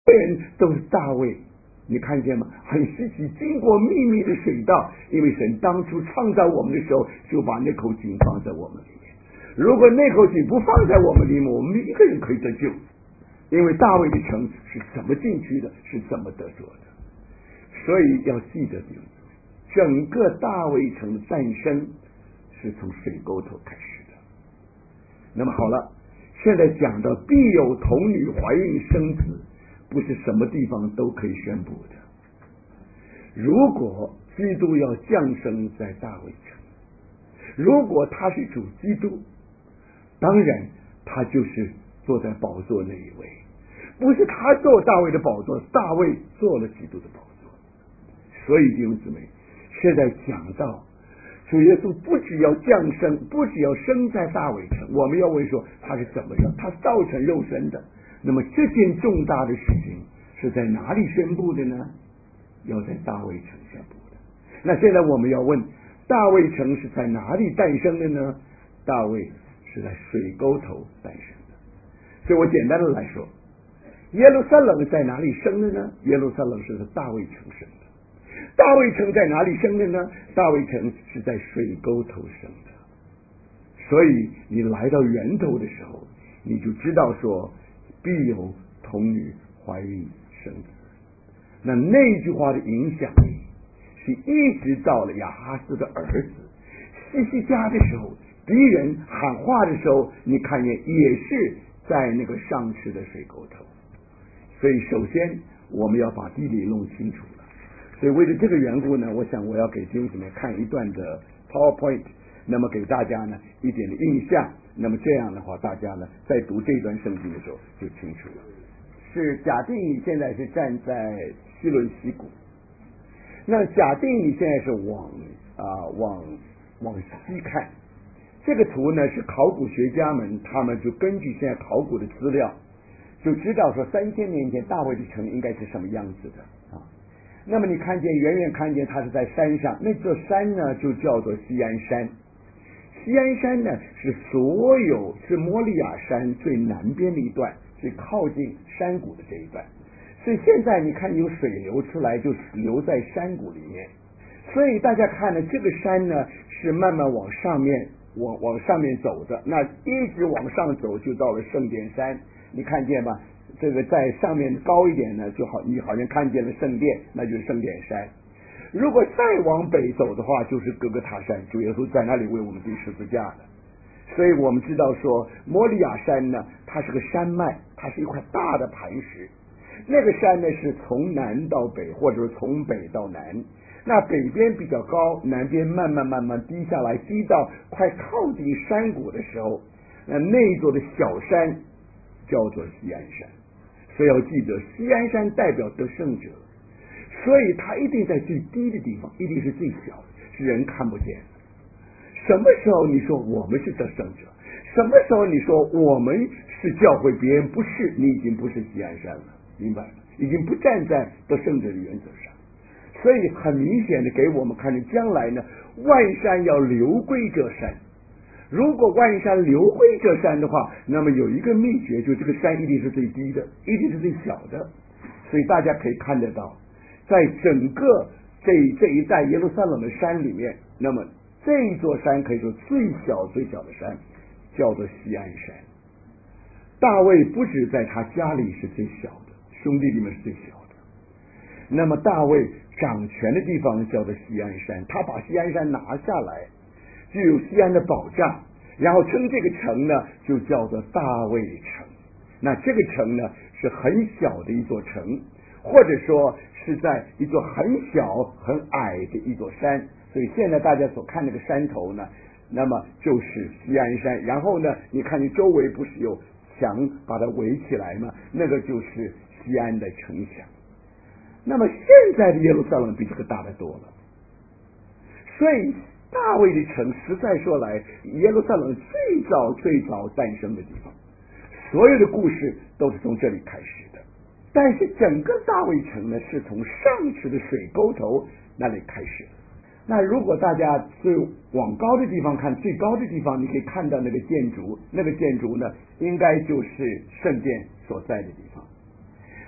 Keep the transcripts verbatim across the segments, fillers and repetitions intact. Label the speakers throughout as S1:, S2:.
S1: 人都是大卫，你看见吗？很稀奇，经过秘密的水道，因为神当初创造我们的时候，就把那口井放在我们里面。如果那口井不放在我们里面，我们一个人可以得救。因为大卫的城是怎么进去的，是怎么得着的。所以要记得，整个大卫城的诞生是从水沟头开始的。那么好了，现在讲到必有童女怀孕生子，不是什么地方都可以宣布的。如果基督要降生在大卫城，如果他是主基督，当然他就是坐在宝座那一位，不是他坐大卫的宝座，大卫坐了基督的宝座。所以弟兄姊妹，现在讲到主耶稣不只要降生，不只要生在大卫城，我们要问说他是怎么样，他造成肉身的。那么这件重大的事情是在哪里宣布的呢？要在大卫城宣布的。那现在我们要问，大卫城是在哪里诞生的呢？大卫是在水沟头诞生的。所以我简单的来说，耶路撒冷在哪里生的呢？耶路撒冷是在大卫城生的。大卫城在哪里生的呢？大卫城是在水沟头生的。所以你来到源头的时候，你就知道说必有童女怀孕生子。那那句话的影响力是一直到了亚哈斯的儿子西西家的时候，敌人喊话的时候，你看见也是在那个上池的水沟头。所以首先我们要把地理弄清楚了。所以为了这个缘故呢，我想我要给弟兄姊妹看一段的 PowerPoint， 那么给大家呢一点的印象，那么这样的话大家呢在读这段圣经的时候就清楚了。是假定你现在是站在希伦溪谷，那假定你现在是往啊、呃、往往西看，这个图呢是考古学家们他们就根据现在考古的资料，就知道说三千年前大卫的城应该是什么样子的啊。那么你看见远远看见它是在山上，那座山呢就叫做锡安山。锡安山呢是所有是摩利亚山最南边的一段，最靠近山谷的这一段。所以现在你看有水流出来，就流在山谷里面。所以大家看呢，这个山呢是慢慢往上面往往上面走的，那一直往上走就到了圣殿山。你看见吧？这个在上面高一点呢，就好你好像看见了圣殿，那就是圣殿山。如果再往北走的话，就是哥哥塔山，主耶稣在那里为我们钉十字架的。所以我们知道说摩利亚山呢，它是个山脉，它是一块大的磐石。那个山呢是从南到北，或者是从北到南，那北边比较高，南边慢慢慢慢低下来，低到快靠近山谷的时候，那那一座的小山叫做锡安山。所以要记得，锡安山代表得胜者，所以它一定在最低的地方，一定是最小的，是人看不见的。什么时候你说我们是得胜者？什么时候你说我们是教会，别人不是，你已经不是锡安山了，明白吗？已经不站在得胜者的原则上。所以很明显的给我们看见，将来呢，万山要流归这山。如果万山流归这山的话，那么有一个秘诀，就这个山一定是最低的，一定是最小的。所以大家可以看得到，在整个这这一带耶路撒冷的山里面，那么这一座山可以说最小最小的山叫做锡安山。大卫不止在他家里是最小的，兄弟里面是最小的。那么大卫掌权的地方叫做锡安山，他把锡安山拿下来，就有锡安的保障，然后称这个城呢就叫做大卫城。那这个城呢是很小的一座城，或者说是在一座很小很矮的一座山。所以现在大家所看那个山头呢，那么就是锡安山。然后呢，你看你周围不是有墙把它围起来吗？那个就是锡安的城墙。那么现在的耶路撒冷比这个大得多了。所以大卫的城实在说来，耶路撒冷最早最早诞生的地方，所有的故事都是从这里开始的。但是整个大卫城呢，是从上池的水沟头那里开始的。那如果大家最往高的地方看，最高的地方你可以看到那个建筑，那个建筑呢应该就是圣殿所在的地方。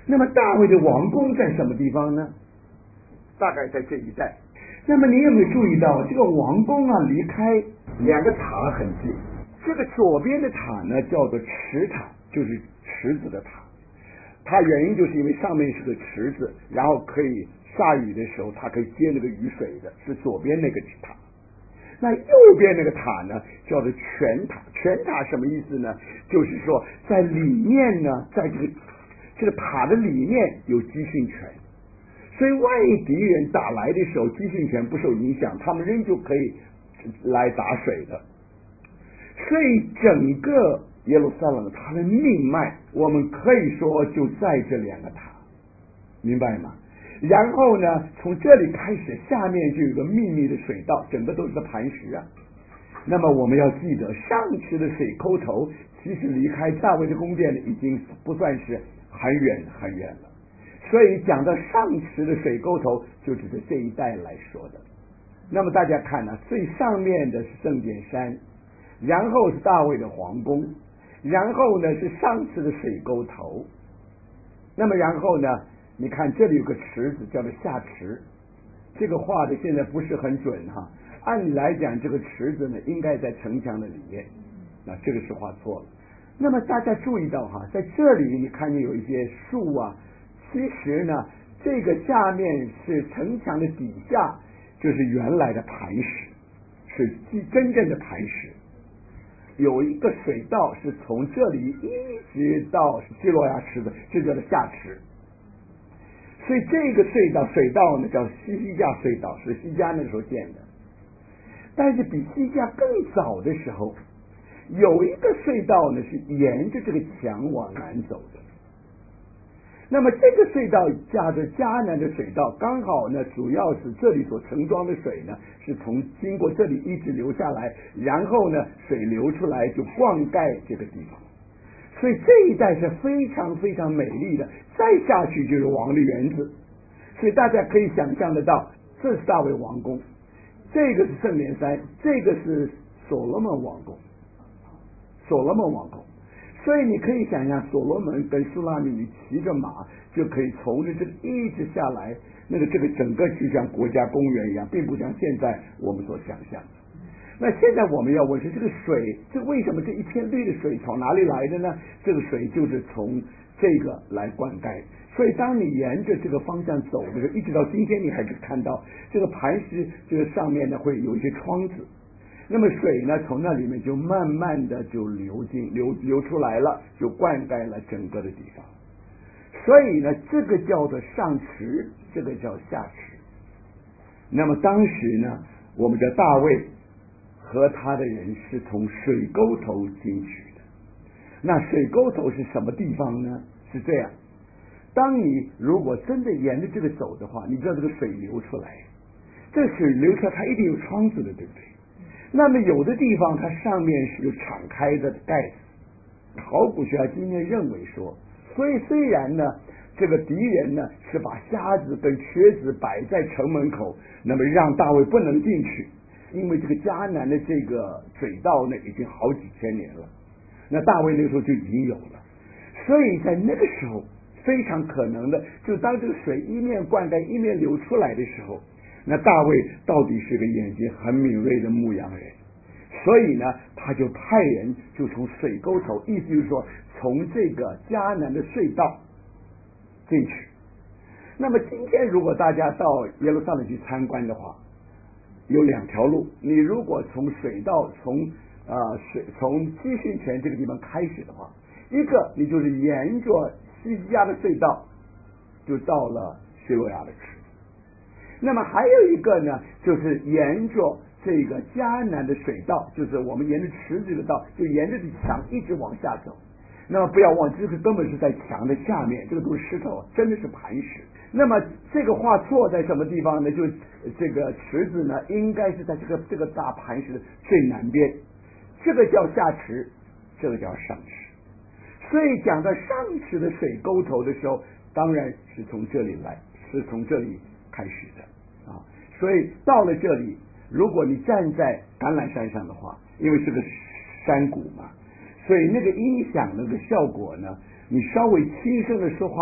S1: 那么大卫的王宫在什么地方呢？大概在这一带。那么你有没有注意到这个王宫啊，离开两个塔很近？这个左边的塔呢叫做池塔，就是池子的塔。它原因就是因为上面是个池子，然后可以下雨的时候它可以接那个雨水的，是左边那个塔。那右边那个塔呢叫做全塔。全塔什么意思呢？就是说在里面呢，在这个这个塔的里面有集训权，所以万一敌人打来的时候，集训权不受影响，他们仍旧可以来打水的。所以整个耶路撒冷它的命脉，我们可以说就在这两个塔，明白吗？然后呢，从这里开始，下面就有个秘密的水道，整个都是个磐石啊。那么我们要记得，上池的水沟头其实离开大卫的宫殿已经不算是很远很远了，所以讲到上池的水沟头，就指着这一带来说的。那么大家看呢，最上面的是圣殿山，然后是大卫的皇宫，然后呢是上池的水沟头。那么然后呢，你看这里有个池子叫做下池，这个画的现在不是很准哈。按理来讲，这个池子呢应该在城墙的里面，那这个是画错了。那么大家注意到哈，在这里你看见有一些树啊，其实呢这个下面是城墙的底下，就是原来的磐石，是真正的磐石。有一个水道是从这里一直到基罗亚池子，这叫做下池。所以这个隧道水道呢叫西西家隧道，是西家那时候建的。但是比西家更早的时候，有一个隧道呢是沿着这个墙往南走的。那么这个隧道叫做迦南的水道，刚好呢主要是这里所盛装的水呢是从经过这里一直流下来，然后呢水流出来就灌溉这个地方。所以这一带是非常非常美丽的，再下去就是王的园子。所以大家可以想象得到，这是大卫王宫，这个是圣殿山，这个是所罗门王宫，所罗门王宫。所以你可以想象，所罗门跟苏拉米尼骑着马，就可以从着这一直下来，那个这个整个就像国家公园一样，并不像现在我们所想象的。那现在我们要问是这个水，这为什么这一片绿的水从哪里来的呢？这个水就是从这个来灌溉。所以当你沿着这个方向走的时候，一直到今天你还是看到这个磐石这个上面呢会有一些窗子，那么水呢从那里面就慢慢的就流进流流出来了，就灌溉了整个的地方。所以呢这个叫做上池，这个叫下池。那么当时呢我们的大卫和他的人是从水沟头进去的。那水沟头是什么地方呢？是这样，当你如果真的沿着这个走的话，你知道这个水流出来，这水流出来它一定有窗子的，对不对？那么有的地方它上面是有敞开的盖子。考古学家今天认为说，所以虽然呢这个敌人呢是把瞎子跟瘸子摆在城门口，那么让大卫不能进去，因为这个迦南的这个水道呢已经好几千年了，那大卫那个时候就已经有了。所以在那个时候非常可能的，就当这个水一面灌溉一面流出来的时候，那大卫到底是个眼睛很敏锐的牧羊人，所以呢他就派人就从水沟头，意思就是说从这个迦南的隧道进去。那么今天如果大家到耶路撒冷去参观的话，有两条路，你如果从水道从呃水从基训泉这个地方开始的话，一个你就是沿着西西家的隧道就到了希罗亚的池，那么还有一个呢就是沿着这个迦南的水道，就是我们沿着池子这个道，就沿着这墙一直往下走。那么不要忘记，这个根本是在墙的下面，这个都是石头，真的是磐石。那么这个画错在什么地方呢？就这个池子呢应该是在这个这个大磐石的最南边，这个叫下池，这个叫上池。所以讲到上池的水沟头的时候，当然是从这里来，是从这里开始的啊。所以到了这里，如果你站在橄榄山上的话，因为是个山谷嘛，所以那个音响那个效果呢，你稍微轻声的说话，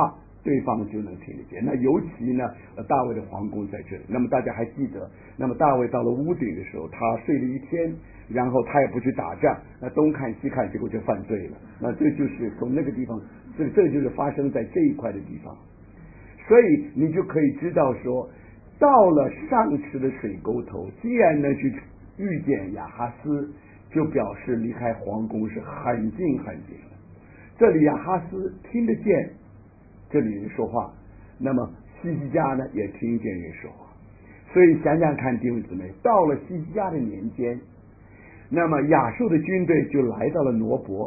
S1: 对方就能听得见。那尤其呢，大卫的皇宫在这里。那么大家还记得，那么大卫到了屋顶的时候，他睡了一天，然后他也不去打仗，那东看西看，结果就犯罪了。那这就是从那个地方，这这就是发生在这一块的地方。所以你就可以知道说，到了上池的水沟头，既然能去遇见亚哈斯，就表示离开皇宫是很近很近的。这里亚哈斯听得见这里人说话，那么西西家呢也听见人说话。所以想想看，弟兄姊妹，到了西西家的年间，那么亚述的军队就来到了挪伯，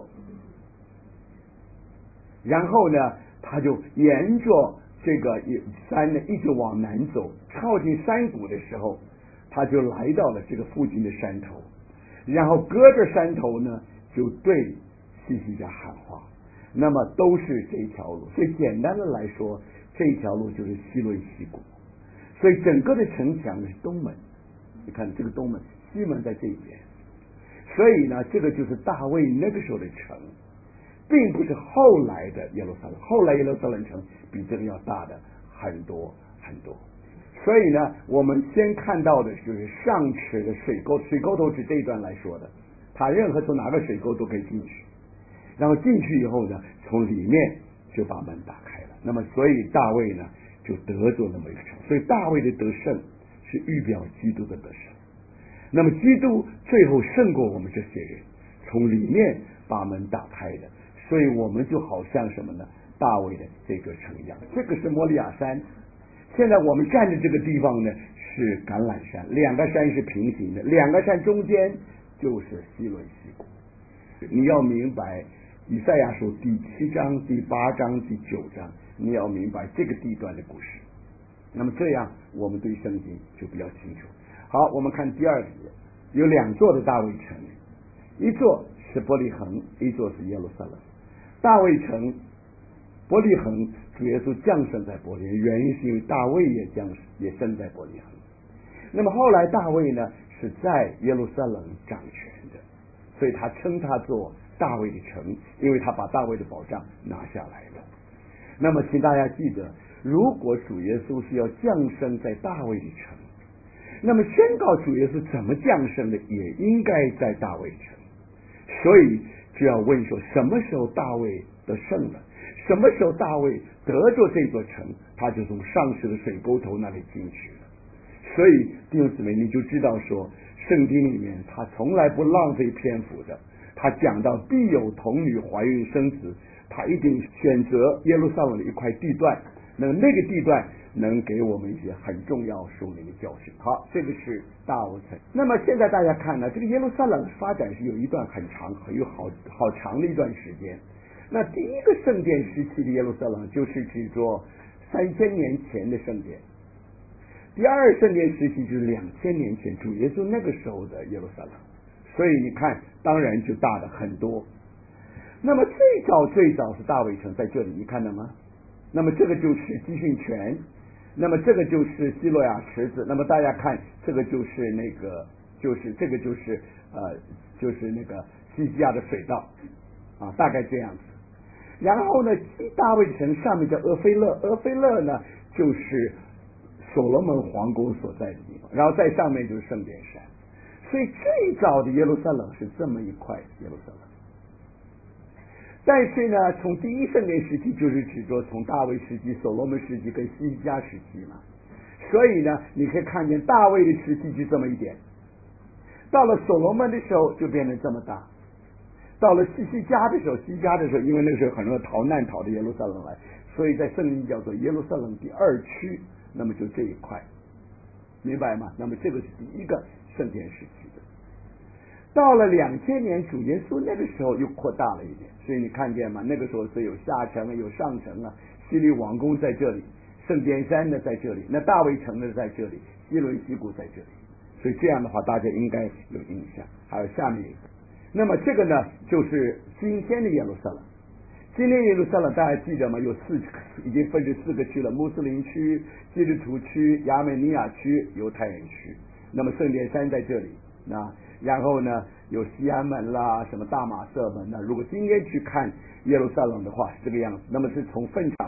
S1: 然后呢，他就沿着这个山呢一直往南走，靠近山谷的时候，他就来到了这个附近的山头，然后隔着山头呢，就对西西家喊话。那么都是这一条路，所以简单的来说，这一条路就是西伦西谷。所以整个的城墙是东门，你看这个东门，西门在这边。所以呢，这个就是大卫那个时候的城，并不是后来的耶路撒冷。后来耶路撒冷城比这个要大的很多很多。所以呢，我们先看到的就是上池的水沟，水沟头指这一段来说的，它任何从哪个水沟都可以进去。然后进去以后呢，从里面就把门打开了。那么，所以大卫呢就得着那么一个城。所以大卫的得胜是预表基督的得胜。那么基督最后胜过我们这些人，从里面把门打开的。所以我们就好像什么呢？大卫的这个城一样。这个是摩利亚山。现在我们站的这个地方呢是橄榄山，两个山是平行的，两个山中间就是西伦西谷。你要明白以赛亚书第七章、第八章、第九章，你要明白这个地段的故事。那么这样我们对圣经就比较清楚。好，我们看第二节，有两座的大卫城，一座是伯利恒，一座是耶路撒冷。大卫城伯利恒，主耶稣降生在伯利恒，原因是因为大卫也降也生在伯利恒。那么后来大卫呢是在耶路撒冷掌权的，所以他称他做大卫的城，因为他把大卫的宝藏拿下来了。那么请大家记得，如果主耶稣是要降生在大卫的城，那么宣告主耶稣怎么降生的也应该在大卫城。所以就要问说，什么时候大卫得胜了？什么时候大卫得着这座城，他就从上池的水沟头那里进去了。所以弟兄姊妹，你就知道说，圣经里面他从来不浪费篇幅的，他讲到必有童女怀孕生子，他一定选择耶路撒冷的一块地段，那那个地段能给我们一些很重要属灵的教训。好，这个是大卫城。那么现在大家看呢，这个耶路撒冷发展是有一段很长，很有好好长的一段时间。那第一个圣殿时期的耶路撒冷就是指着三千年前的圣殿，第二圣殿时期就是两千年前主耶稣那个时候的耶路撒冷。所以你看，当然就大的很多。那么最早最早是大卫城在这里，你看到吗？那么这个就是基训泉，那么这个就是希洛亚池子。那么大家看，这个就是那个，就是这个就是呃，就是那个西西亚的水道啊，大概这样子。然后呢，大卫城上面叫俄菲勒，俄菲勒呢就是所罗门皇宫所在的地方，然后在上面就是圣殿山。所以最早的耶路撒冷是这么一块耶路撒冷。但是呢，从第一圣殿时期就是指着从大卫时期、所罗门时期跟西西家时期嘛。所以呢，你可以看见大卫的时期就这么一点，到了所罗门的时候就变成这么大，到了西西家的时候，西西家的时候，因为那个时候很多人逃难逃到耶路撒冷来，所以在圣经叫做耶路撒冷第二区，那么就这一块，明白吗？那么这个是第一个圣殿时期的。到了两千年主耶稣那个时候又扩大了一点，所以你看见吗？那个时候是有下城有上城啊，希律王宫在这里，圣殿山呢在这里，那大卫城呢在这里，西伦西谷在这里。所以这样的话大家应该有印象。还有下面一个，那么这个呢就是今天的耶路撒冷。今天耶路撒冷大家记得吗？有四已经分成四个区了：穆斯林区、基督徒区、亚美尼亚区、犹太人区。那么圣殿山在这里，那然后呢有西安门啦，什么大马色门啦。如果今天去看耶路撒冷的话是这个样子。那么是从坟场